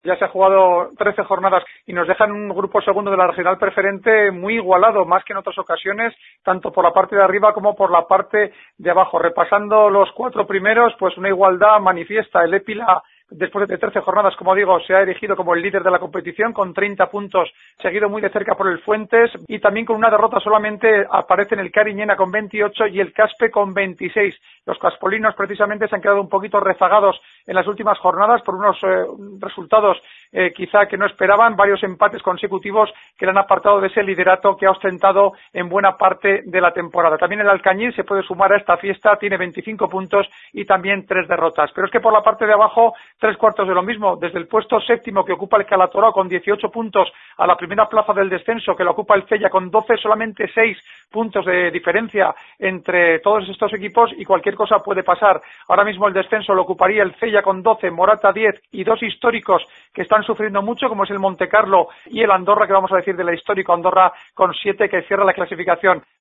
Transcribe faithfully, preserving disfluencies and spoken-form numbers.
Ya se ha jugado trece jornadas y nos dejan un grupo segundo de la regional preferente muy igualado, más que en otras ocasiones, tanto por la parte de arriba como por la parte de abajo. Repasando los cuatro primeros, pues una igualdad manifiesta. El Épila, después de trece jornadas, como digo, se ha erigido como el líder de la competición con treinta puntos, seguido muy de cerca por el Fuentes, y también con una derrota solamente aparecen el Cariñena con veintiocho y el Caspe con veintiséis. Los caspolinos precisamente se han quedado un poquito rezagados en las últimas jornadas por unos eh, resultados eh, quizá que no esperaban, varios empates consecutivos que le han apartado de ese liderato que ha ostentado en buena parte de la temporada. También el Alcañiz se puede sumar a esta fiesta, tiene veinticinco puntos y también tres derrotas. Pero es que por la parte de abajo, tres cuartos de lo mismo, desde el puesto séptimo que ocupa el Calatorao con dieciocho puntos a la primera plaza del descenso que lo ocupa el Cella con doce, solamente seis puntos de diferencia entre todos estos equipos y cualquier cosa puede pasar. Ahora mismo el descenso lo ocuparía el Cella con doce, Morata diez y dos históricos que están sufriendo mucho, como es el Montecarlo y el Andorra, que vamos a decir de la histórico Andorra con siete, que cierra la clasificación.